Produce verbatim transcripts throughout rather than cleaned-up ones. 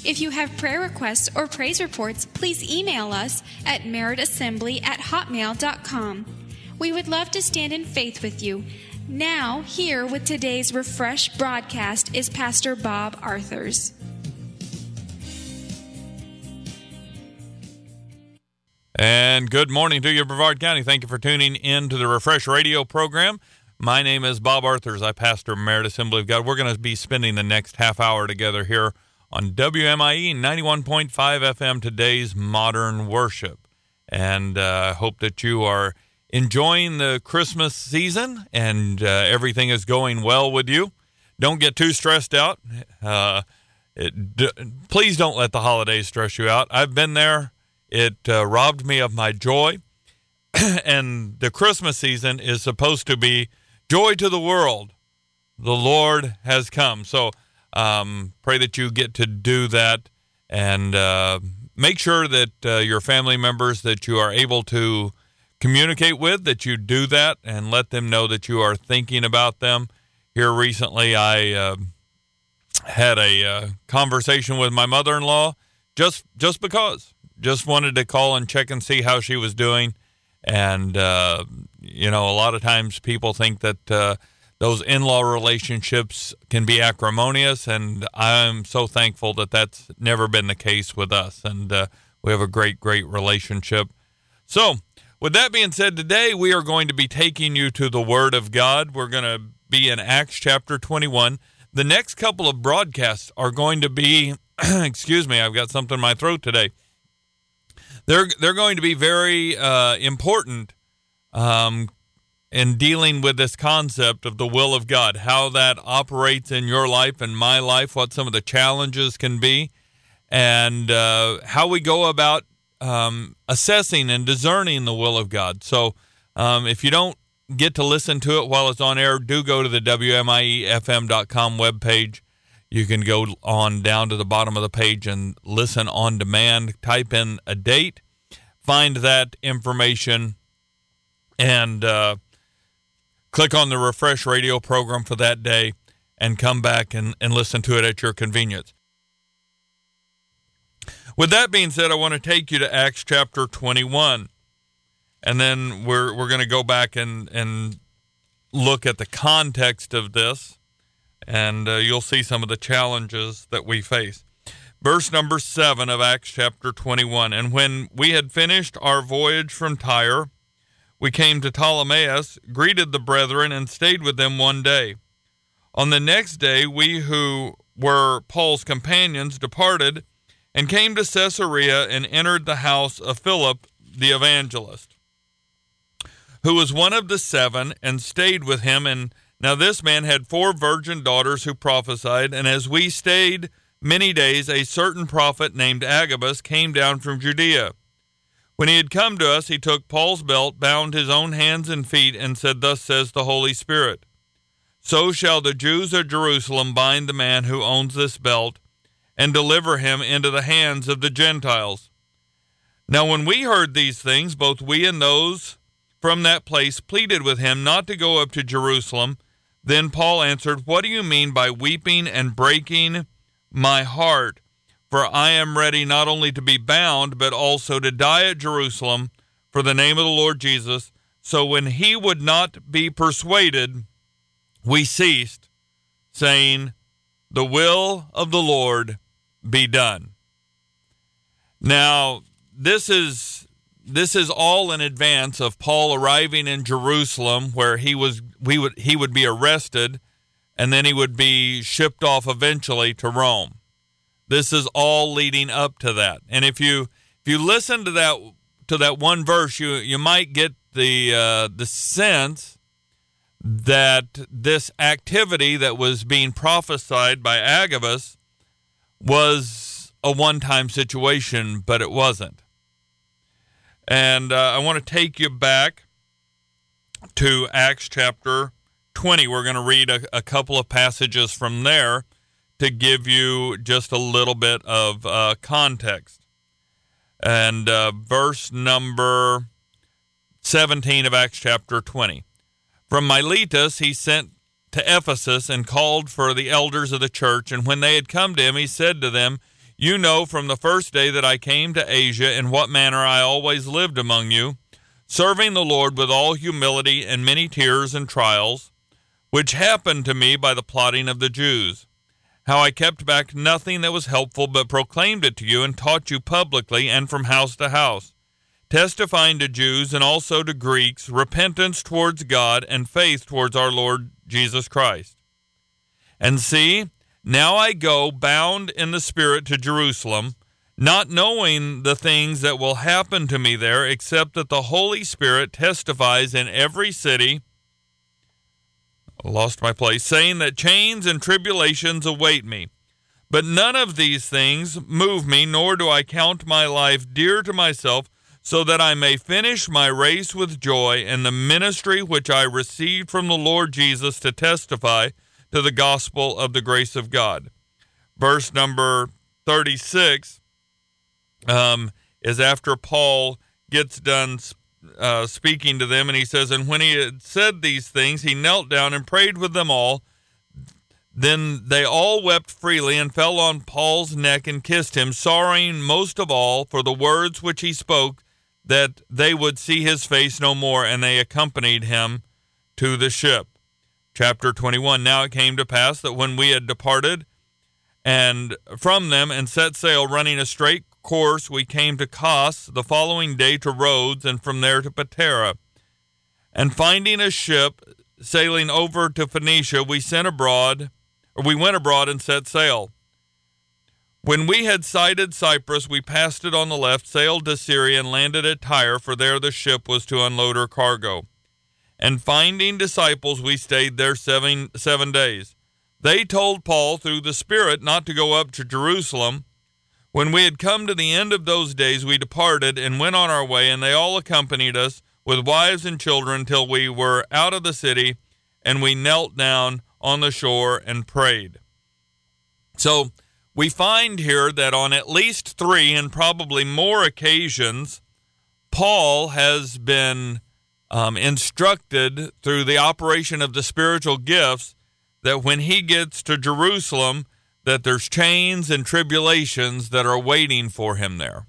If you have prayer requests or praise reports, please email us at meritassembly at hotmail dot com. We would love to stand in faith with you. Now, here with today's Refresh broadcast is Pastor Bob Arthurs. And good morning to you, Brevard County. Thank you for tuning in to the Refresh Radio program. My name is Bob Arthurs. I pastor Merit Assembly of God. We're going to be spending the next half hour together here on W M I E ninety-one point five F M, today's Modern Worship. And I uh, hope that you are enjoying the Christmas season and uh, everything is going well with you. Don't get too stressed out. Uh, it, d- please don't let the holidays stress you out. I've been there. It uh, robbed me of my joy. And the Christmas season is supposed to be joy to the world. The Lord has come. So um, pray that you get to do that, and uh, make sure that uh, your family members that you are able to communicate with, that you do that and let them know that you are thinking about them. Here recently, I uh, had a uh, conversation with my mother-in-law just just because. Just wanted to call and check and see how she was doing. And, uh, you know, a lot of times people think that uh, those in-law relationships can be acrimonious, and I'm so thankful that that's never been the case with us. And uh, we have a great, great relationship. So, with that being said, today we are going to be taking you to the Word of God. We're going to be in Acts chapter twenty-one. The next couple of broadcasts are going to be, excuse me, I've got something in my throat today. They're they're going to be very uh, important um, in dealing with this concept of the will of God, how that operates in your life and my life, what some of the challenges can be, and uh, how we go about um, assessing and discerning the will of God. So um, if you don't get to listen to it while it's on air, do go to the W M I E F M dot com webpage. You can go on down to the bottom of the page and listen on demand. Type in a date, find that information, and uh, click on the Refresh Radio program for that day and come back and, and listen to it at your convenience. With that being said, I want to take you to Acts chapter twenty-one. And then we're we're going to go back and, and look at the context of this. And uh, you'll see some of the challenges that we face. Verse number seven of Acts chapter twenty-one. And when we had finished our voyage from Tyre, we came to Ptolemais, greeted the brethren, and stayed with them one day. On the next day, we who were Paul's companions departed and came to Caesarea and entered the house of Philip the evangelist, who was one of the seven, and stayed with him. And now this man had four virgin daughters who prophesied, and as we stayed many days, a certain prophet named Agabus came down from Judea. When he had come to us, he took Paul's belt, bound his own hands and feet, and said, "Thus says the Holy Spirit, so shall the Jews of Jerusalem bind the man who owns this belt, and deliver him into the hands of the Gentiles." Now when we heard these things, both we and those from that place pleaded with him not to go up to Jerusalem. Then Paul answered, "What do you mean by weeping and breaking my heart? For I am ready not only to be bound, but also to die at Jerusalem for the name of the Lord Jesus." So when he would not be persuaded, we ceased, saying, "The will of the Lord be done." Now, this is This is all in advance of Paul arriving in Jerusalem, where he was we would he would be arrested, and then he would be shipped off eventually to Rome. This is all leading up to that. And if you if you listen to that to that one verse, you you might get the uh, the sense that this activity that was being prophesied by Agabus was a one-time situation, but it wasn't. And uh, I want to take you back to Acts chapter twenty. We're going to read a, a couple of passages from there to give you just a little bit of uh, context. And uh, verse number seventeen of Acts chapter twenty. From Miletus he sent to Ephesus and called for the elders of the church, and when they had come to him, he said to them, You know from the first day that I came to Asia in what manner I always lived among you, serving the Lord with all humility and many tears and trials, which happened to me by the plotting of the Jews. How I kept back nothing that was helpful, but proclaimed it to you and taught you publicly and from house to house, testifying to Jews and also to Greeks repentance towards God and faith towards our Lord Jesus Christ. And see, now I go bound in the Spirit to Jerusalem, not knowing the things that will happen to me there, except that the Holy Spirit testifies in every city, I lost my place, saying that chains and tribulations await me. But none of these things move me, nor do I count my life dear to myself, so that I may finish my race with joy in the ministry which I received from the Lord Jesus to testify to the gospel of the grace of God. Verse number thirty-six um, is after Paul gets done uh, speaking to them, and he says, and when he had said these things, he knelt down and prayed with them all. Then they all wept freely and fell on Paul's neck and kissed him, sorrowing most of all for the words which he spoke, that they would see his face no more, and they accompanied him to the ship. Chapter twenty-one, now it came to pass that when we had departed and from them and set sail, running a straight course, we came to Kos, the following day to Rhodes, and from there to Patara. And finding a ship sailing over to Phoenicia, we sent abroad, or we went abroad and set sail. When we had sighted Cyprus, we passed it on the left, sailed to Syria, and landed at Tyre, for there the ship was to unload her cargo. And finding disciples, we stayed there seven, seven days. They told Paul through the Spirit not to go up to Jerusalem. When we had come to the end of those days, we departed and went on our way, and they all accompanied us with wives and children till we were out of the city, and we knelt down on the shore and prayed. So we find here that on at least three and probably more occasions, Paul has been um, instructed through the operation of the spiritual gifts that when he gets to Jerusalem, that there's chains and tribulations that are waiting for him there.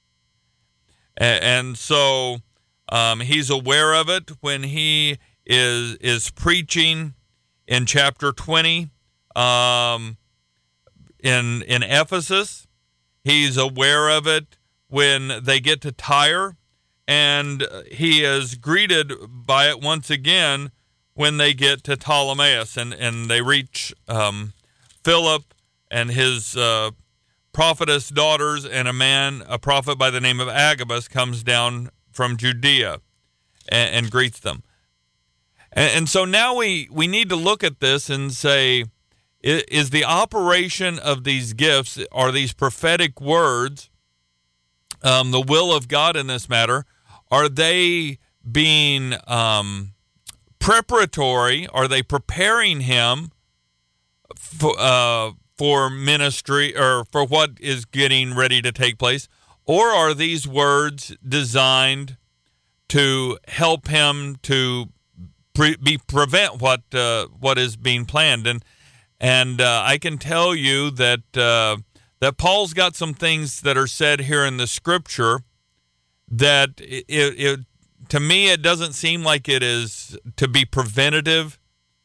And, and so um, he's aware of it when he is is preaching in chapter twenty um, in in Ephesus. He's aware of it when they get to Tyre, and he is greeted by it once again when they get to Ptolemais and, and they reach um, Philip and his uh, prophetess daughters, and a man, a prophet by the name of Agabus, comes down from Judea and, and greets them. And, and so now we, we need to look at this and say, is, is the operation of these gifts, are these prophetic words, um, the will of God in this matter, are they being um, preparatory? Are they preparing him for, uh, for ministry or for what is getting ready to take place? Or are these words designed to help him to pre- be prevent what uh, what is being planned? And and uh, I can tell you that uh, that Paul's got some things that are said here in the scripture that it, it to me it doesn't seem like it is to be preventative,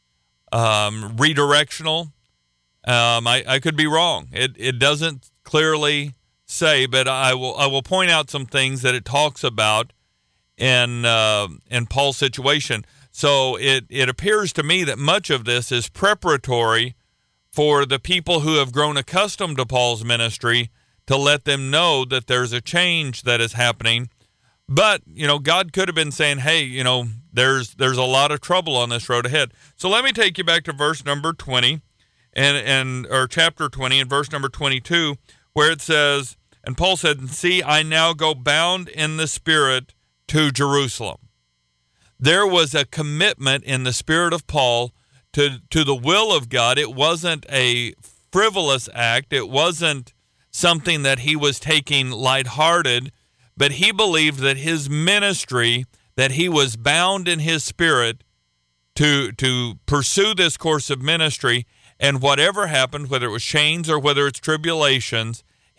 um, redirectional. Um, I, I could be wrong. It it doesn't clearly say, but I will I will point out some things that it talks about in uh, in Paul's situation. So it, it appears to me that much of this is preparatory for the people who have grown accustomed to Paul's ministry, to let them know that there's a change that is happening. But, you know, God could have been saying, hey, you know, there's there's a lot of trouble on this road ahead. So let me take you back to verse number twenty. And, and or chapter twenty and verse number twenty-two, where it says, and Paul said, see, I now go bound in the Spirit to Jerusalem. There was a commitment in the spirit of Paul to, to the will of God. It wasn't a frivolous act. It wasn't something that he was taking lighthearted, but he believed that his ministry, that he was bound in his spirit to, to pursue this course of ministry. And whatever happened, whether it was chains or whether it's tribulations,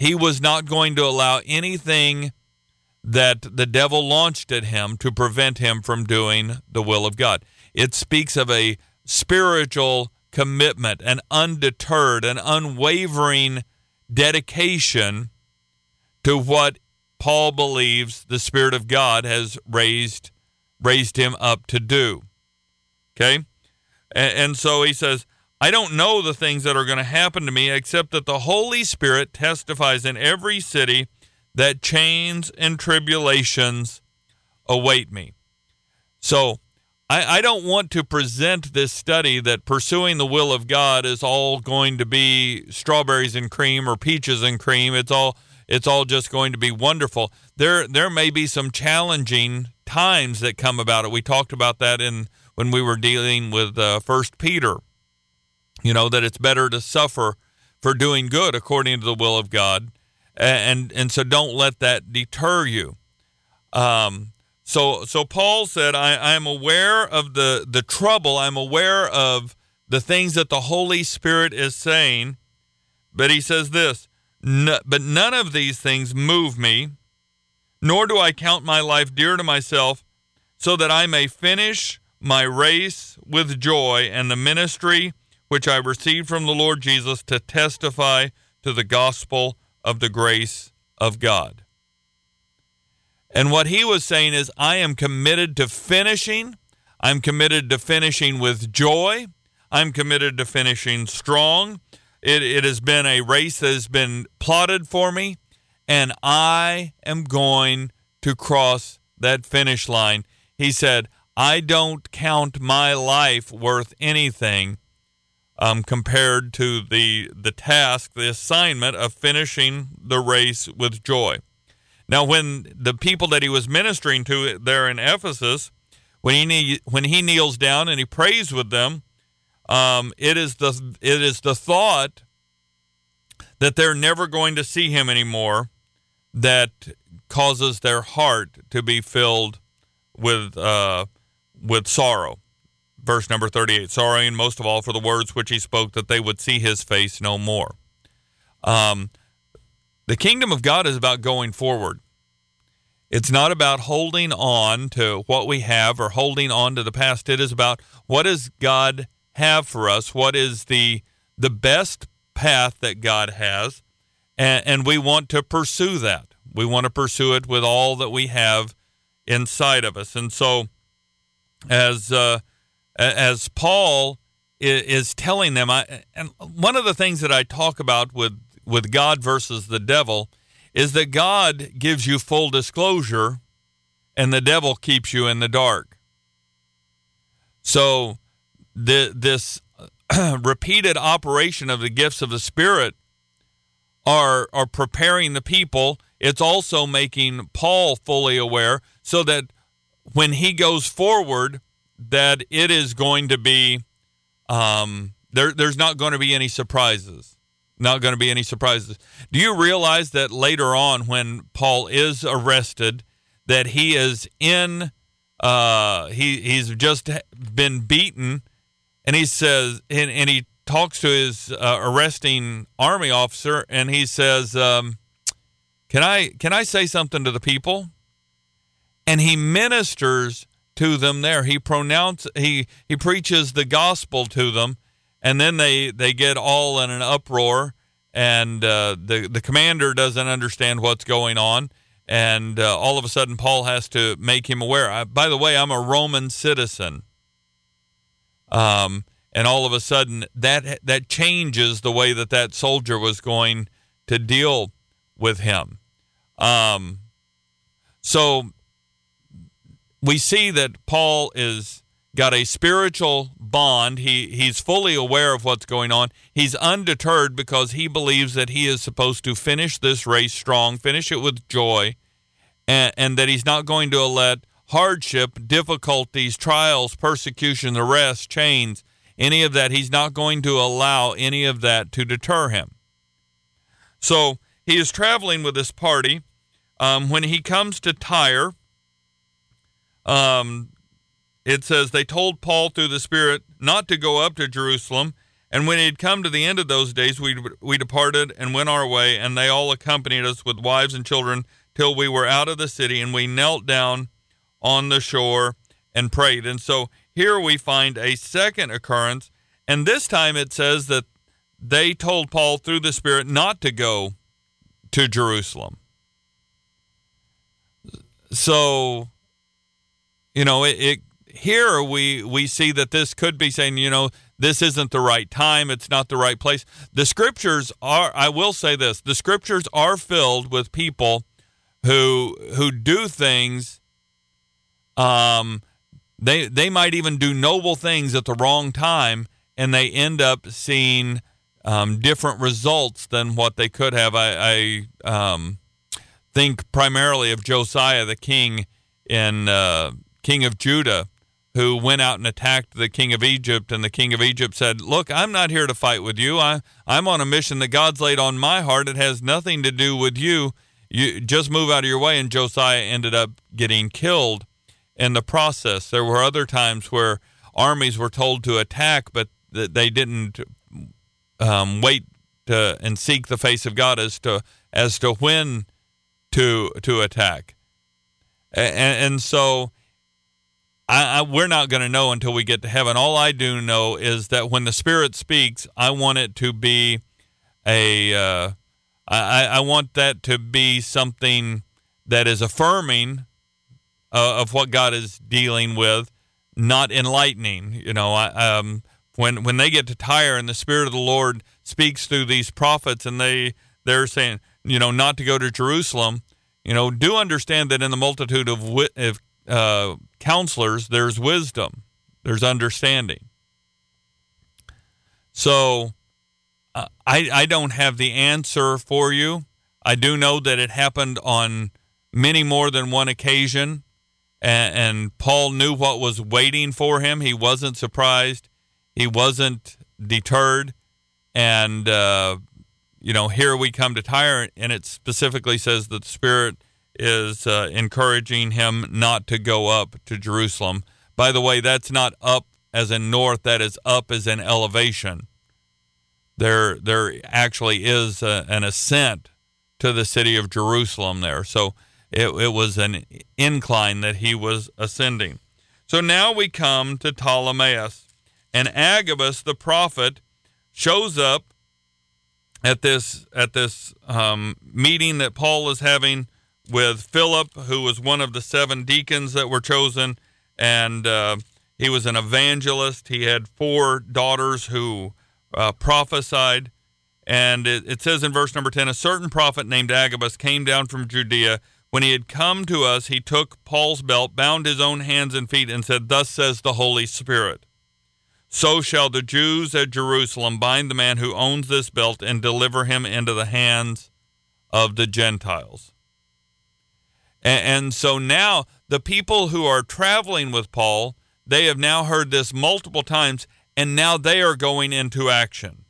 he was not going to allow anything that the devil launched at him to prevent him from doing the will of God. It speaks of a spiritual commitment, an undeterred, an unwavering dedication to what Paul believes the Spirit of God has raised raised him up to do. Okay? And, and so he says, I don't know the things that are going to happen to me, except that the Holy Spirit testifies in every city that chains and tribulations await me. So I, I don't want to present this study that pursuing the will of God is all going to be strawberries and cream or peaches and cream. It's all it's all just going to be wonderful. There there may be some challenging times that come about it. We talked about that in when we were dealing with uh, First Peter. You know, that it's better to suffer for doing good according to the will of God. And and so don't let that deter you. Um, so so Paul said, I, I am aware of the, the trouble. I'm aware of the things that the Holy Spirit is saying. But he says this, but none of these things move me, nor do I count my life dear to myself, so that I may finish my race with joy and the ministry which I received from the Lord Jesus to testify to the gospel of the grace of God. And what he was saying is, I am committed to finishing. I'm committed to finishing with joy. I'm committed to finishing strong. It, it has been a race that has been plotted for me, and I am going to cross that finish line. He said, I don't count my life worth anything Um, compared to the the task, the assignment of finishing the race with joy. Now, when the people that he was ministering to there in Ephesus, when he ne- when he kneels down and he prays with them, um, it is the it is the thought that they're never going to see him anymore that causes their heart to be filled with uh, with sorrow. Verse number thirty-eight, sorrowing most of all for the words which he spoke, that they would see his face no more. Um, the kingdom of God is about going forward. It's not about holding on to what we have or holding on to the past. It is about what does God have for us? What is the the best path that God has? And, and we want to pursue that. We want to pursue it with all that we have inside of us. And so as... Uh, As Paul is telling them, I, and one of the things that I talk about with, with God versus the devil is that God gives you full disclosure and the devil keeps you in the dark. So the, this repeated operation of the gifts of the Spirit are, are preparing the people. It's also making Paul fully aware so that when he goes forward, that it is going to be, um, there. there's not going to be any surprises. Not going to be any surprises. Do you realize that later on when Paul is arrested, that he is in, uh, he he's just been beaten, and he says, and, and he talks to his uh, arresting army officer, and he says, um, can I can I say something to the people? And he ministers to them there. He pronounce he he preaches the gospel to them, and then they they get all in an uproar, and uh, the the commander doesn't understand what's going on, and uh, all of a sudden Paul has to make him aware. I, by the way, I'm a Roman citizen, um, and all of a sudden that that changes the way that that soldier was going to deal with him. Um, so. We see that Paul is got a spiritual bond. He he's fully aware of what's going on. He's undeterred because he believes that he is supposed to finish this race strong, finish it with joy, and, and that he's not going to let hardship, difficulties, trials, persecution, arrest, chains, any of that. He's not going to allow any of that to deter him. So he is traveling with this party. Um, when he comes to Tyre, Um, it says, they told Paul through the Spirit not to go up to Jerusalem And when he had come to the end of those days, we we departed and went our way, and they all accompanied us with wives and children till we were out of the city, and we knelt down on the shore and prayed. And so here we find a second occurrence, and this time it says that they told Paul through the Spirit not to go to Jerusalem. So, you know, it, it here we we see that this could be saying, you know, this isn't the right time. It's not the right place. The scriptures are, I will say this, the scriptures are filled with people who who do things, um, they they might even do noble things at the wrong time, and they end up seeing um, different results than what they could have. I, I um, think primarily of Josiah, the king in uh, king of Judah, who went out and attacked the king of Egypt, and the king of Egypt said, look, I'm not here to fight with you. I, I'm on a mission that God's laid on my heart. It has nothing to do with you. You just move out of your way, and Josiah ended up getting killed in the process. There were other times where armies were told to attack, but th- they didn't um, wait to, and seek the face of God as to as to when to to attack. And, and so I, I, we're not going to know until we get to heaven. All I do know is that when the Spirit speaks, I want it to be a, uh, I, I want that to be something that is affirming uh, of what God is dealing with, not enlightening. You know, I, um, when when they get to Tyre and the Spirit of the Lord speaks through these prophets, and they they're saying, you know, not to go to Jerusalem. You know, do understand that in the multitude of wi- of uh, counselors, there's wisdom, there's understanding. So uh, I, I don't have the answer for you. I do know that it happened on many more than one occasion, and, and Paul knew what was waiting for him. He wasn't surprised. He wasn't deterred. And, uh, you know, here we come to Tyre, and it specifically says that the Spirit is uh, encouraging him not to go up to Jerusalem. By the way, that's not up as in north, that is up as in elevation. There there actually is a, an ascent to the city of Jerusalem there. So it, it was an incline that he was ascending. So now we come to Ptolemais, and Agabus the prophet shows up at this at this um, meeting that Paul is having with Philip, who was one of the seven deacons that were chosen, and uh, he was an evangelist. He had four daughters who uh, prophesied, and it, it says in verse number ten, a certain prophet named Agabus came down from Judea. When he had come to us, he took Paul's belt, bound his own hands and feet, and said, thus says the Holy Spirit, so shall the Jews at Jerusalem bind the man who owns this belt and deliver him into the hands of the Gentiles. And, and so now the people who are traveling with Paul, they have now heard this multiple times, and now they are going into action.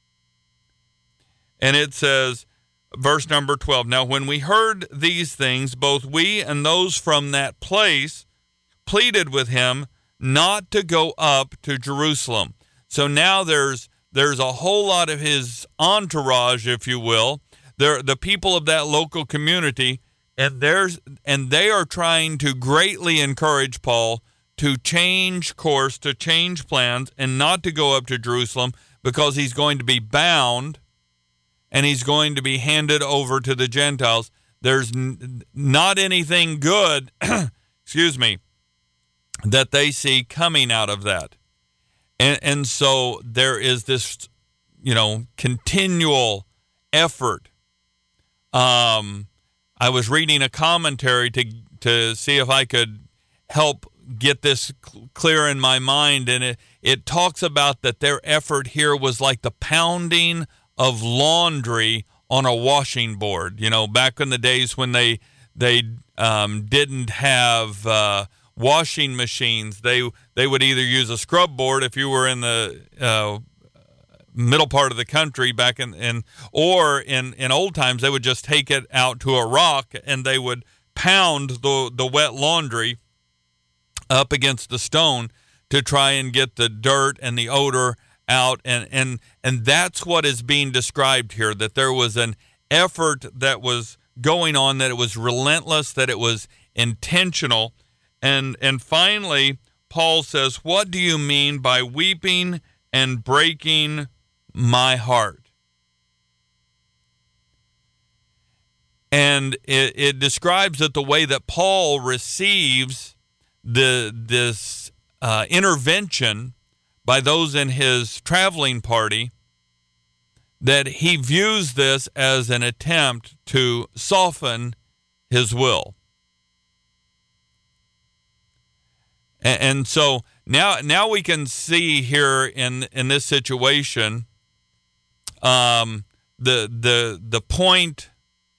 And it says, verse number twelve, now when we heard these things, both we and those from that place pleaded with him not to go up to Jerusalem. So now there's there's a whole lot of his entourage, if you will. They're the people of that local community, and there's and they are trying to greatly encourage Paul to change course, to change plans, and not to go up to Jerusalem, because he's going to be bound and he's going to be handed over to the Gentiles. There's n- not anything good, excuse me, that they see coming out of that. And, and so there is this, you know, continual effort. Um, I was reading a commentary to to see if I could help get this cl- clear in my mind, and it, it talks about that their effort here was like the pounding of laundry on a washing board. You know, back in the days when they they um, didn't have uh, washing machines, they they would either use a scrub board if you were in the uh, middle part of the country back in, in or in, in old times, they would just take it out to a rock and they would pound the the wet laundry up against the stone to try and get the dirt and the odor out, and and and that's what is being described here, that there was an effort that was going on, that it was relentless, that it was intentional. And and finally, Paul says, what do you mean by weeping and breaking my heart? And it, it describes that the way that Paul receives the this uh, intervention by those in his traveling party, that he views this as an attempt to soften his will. And, and so now, now we can see here in in this situation, um, the the the point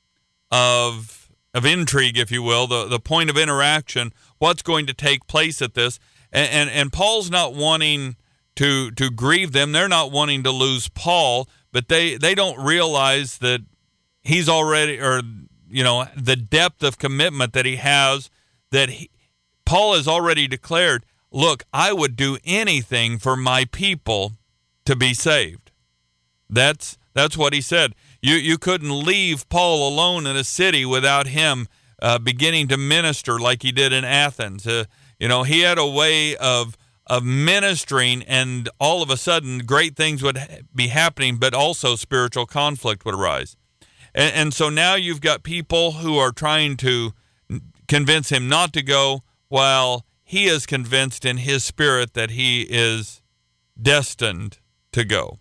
of of intrigue, if you will, the the point of interaction, what's going to take place at this, and and, and Paul's not wanting to to grieve them. They're not wanting to lose Paul, but they they don't realize that he's already, or you know, the depth of commitment that he has, that he, Paul has already declared, look, I would do anything for my people to be saved. That's that's what he said. You you couldn't leave Paul alone in a city without him uh, beginning to minister like he did in Athens. Uh, you know, he had a way of of ministering, and all of a sudden great things would ha- be happening, but also spiritual conflict would arise. And, and so now you've got people who are trying to convince him not to go, while he is convinced in his spirit that he is destined to go.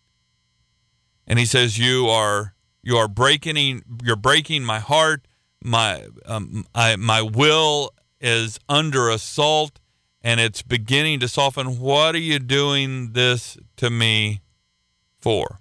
And he says, "You are you are breaking you're breaking my heart. My um, I, my will is under assault, and it's beginning to soften. What are you doing this to me for?"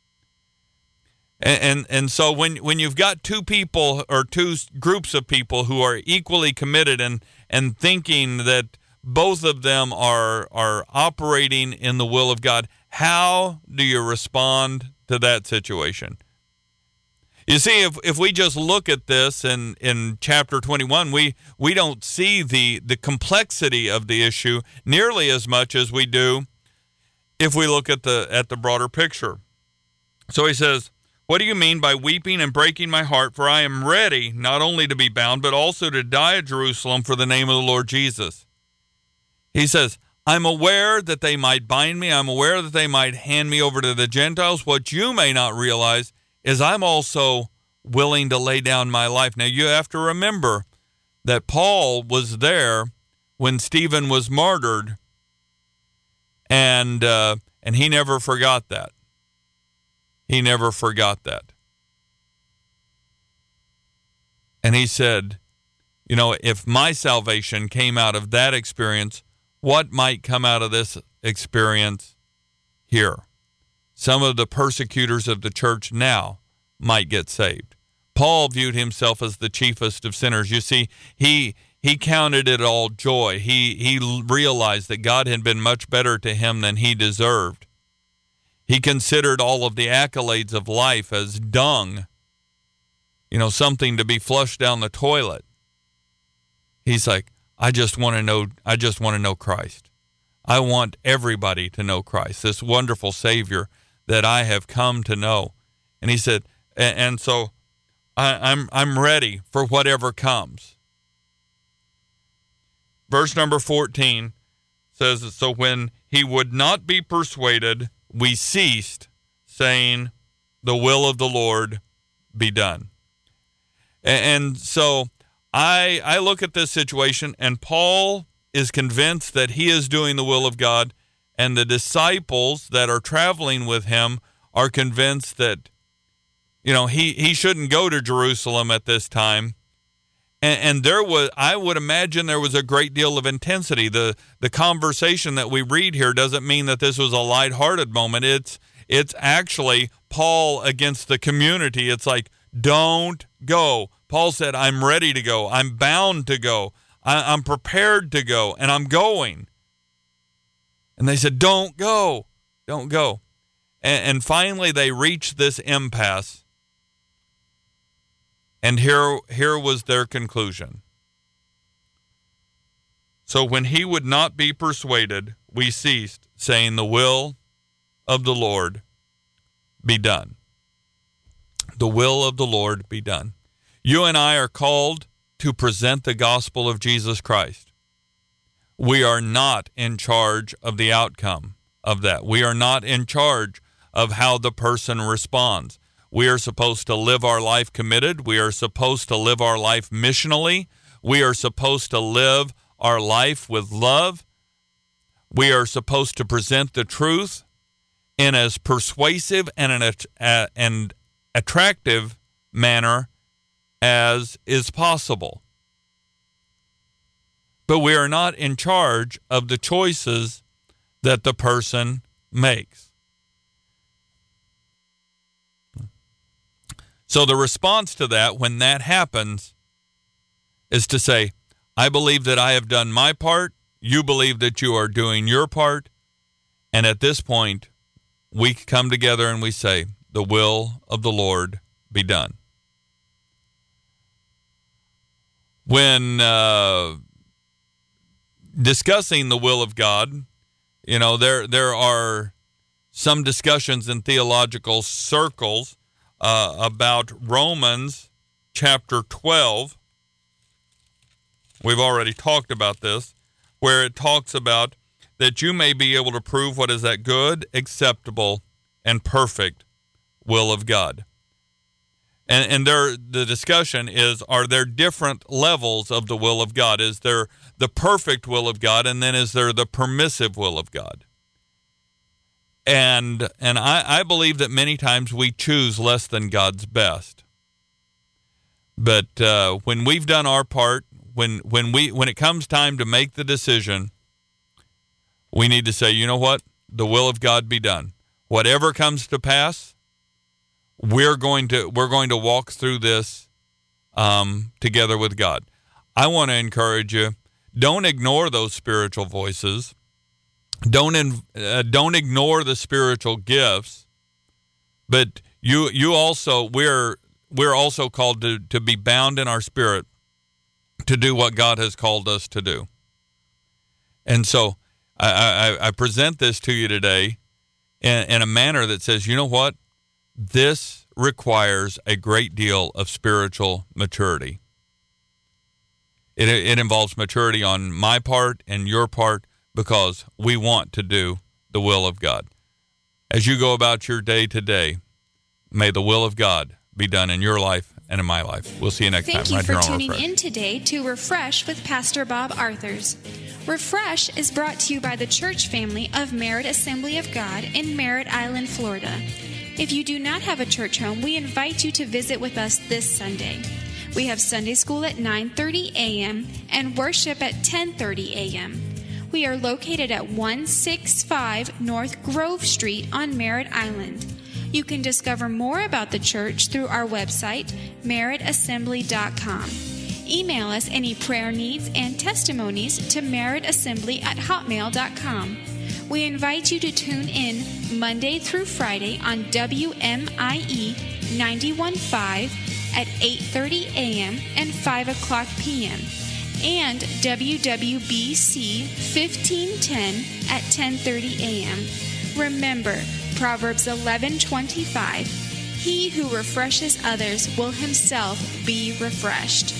And, and and so when when you've got two people or two groups of people who are equally committed and and thinking that both of them are are operating in the will of God, how do you respond to that situation? You see, if if we just look at this in, in chapter twenty-one, we we don't see the the complexity of the issue nearly as much as we do if we look at the at the broader picture. So he says, "What do you mean by weeping and breaking my heart? For I am ready not only to be bound, but also to die at Jerusalem for the name of the Lord Jesus." He says, "I'm aware that they might bind me. I'm aware that they might hand me over to the Gentiles. What you may not realize is I'm also willing to lay down my life." Now, you have to remember that Paul was there when Stephen was martyred, and uh, and he never forgot that. He never forgot that. And he said, you know, if my salvation came out of that experience, what might come out of this experience here? Some of the persecutors of the church now might get saved. Paul viewed himself as the chiefest of sinners. You see, he he counted it all joy. He he realized that God had been much better to him than he deserved. He considered all of the accolades of life as dung, you know, something to be flushed down the toilet. He's like, I just want to know, I just want to know Christ. I want everybody to know Christ, this wonderful Savior that I have come to know. And he said, and, and so I, I'm I'm ready for whatever comes. Verse number fourteen says, "So when he would not be persuaded, we ceased, saying, the will of the Lord be done." And, and so I I look at this situation, and Paul is convinced that he is doing the will of God, and the disciples that are traveling with him are convinced that, you know, he, he shouldn't go to Jerusalem at this time. And, and there was, I would imagine there was a great deal of intensity. The the conversation that we read here doesn't mean that this was a lighthearted moment. It's it's actually Paul against the community. It's like, don't go. Paul said, I'm ready to go. I'm bound to go. I, I'm prepared to go, and I'm going. And they said, don't go. Don't go. And, and finally, they reached this impasse. And here, here was their conclusion. "So when he would not be persuaded, we ceased, saying, the will of the Lord be done. The will of the Lord be done. You and I are called to present the gospel of Jesus Christ. We are not in charge of the outcome of that. We are not in charge of how the person responds. We are supposed to live our life committed. We are supposed to live our life missionally. We are supposed to live our life with love. We are supposed to present the truth in as persuasive and an uh, and attractive manner as is possible. But we are not in charge of the choices that the person makes. So the response to that, when that happens, is to say, I believe that I have done my part. You believe that you are doing your part. And at this point, we come together and we say, the will of the Lord be done. When uh, discussing the will of God, you know, there there are some discussions in theological circles uh, about Romans chapter twelve. We've already talked about this, where it talks about that you may be able to prove what is that good, acceptable, and perfect will of God. And and there the discussion is, are there different levels of the will of God? Is there the perfect will of God, and then is there the permissive will of God? And and I, I believe that many times we choose less than God's best. But uh, when we've done our part, when when we when it comes time to make the decision, we need to say, you know what? The will of God be done. Whatever comes to pass, we're going to we're going to walk through this um, together with God. I want to encourage you: don't ignore those spiritual voices. Don't in, uh, don't ignore the spiritual gifts. But you you also we're we're also called to to be bound in our spirit to do what God has called us to do. And so I, I, I present this to you today in, in a manner that says, you know what? This requires a great deal of spiritual maturity. It, it involves maturity on my part and your part, because we want to do the will of God. As you go about your day today, may the will of God be done in your life and in my life. We'll see you next Thank time. Thank you right for tuning Refresh. in today to Refresh with Pastor Bob Arthurs. Refresh is brought to you by the church family of Merritt Assembly of God in Merritt Island, Florida. If you do not have a church home, we invite you to visit with us this Sunday. We have Sunday school at nine thirty a.m. and worship at ten thirty a.m. We are located at one sixty-five North Grove Street on Merritt Island. You can discover more about the church through our website, merritt assembly dot com. Email us any prayer needs and testimonies to merrittassembly at hotmail dot com. We invite you to tune in Monday through Friday on W M I E ninety-one point five at eight thirty a.m. and five o'clock p.m. and W W B C fifteen ten at ten thirty a.m. Remember, Proverbs eleven twenty-five, he who refreshes others will himself be refreshed.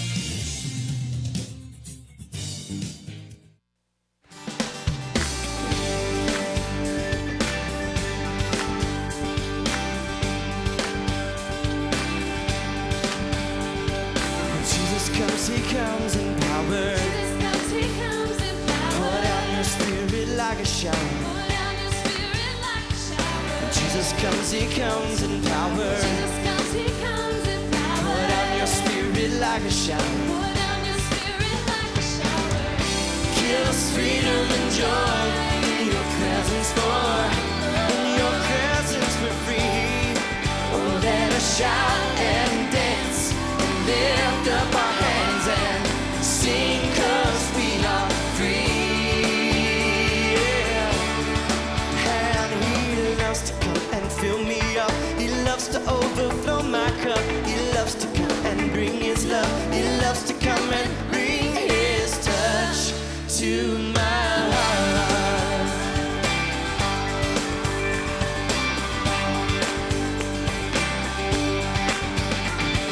Jesus comes, he comes in power. Jesus comes, he comes in power. Pour out your spirit like a shower. Jesus comes, he comes in power. Jesus comes, he comes in power. Pour down your spirit like a shower. Pour down your spirit like a shower. Give us freedom and joy in your presence, for in your presence we're free. Oh, let us shout and dance and lift up our hands and sing, 'cause we are free. Fill me up. He loves to overflow my cup. He loves to come and bring his love. He loves to come and bring his touch to me.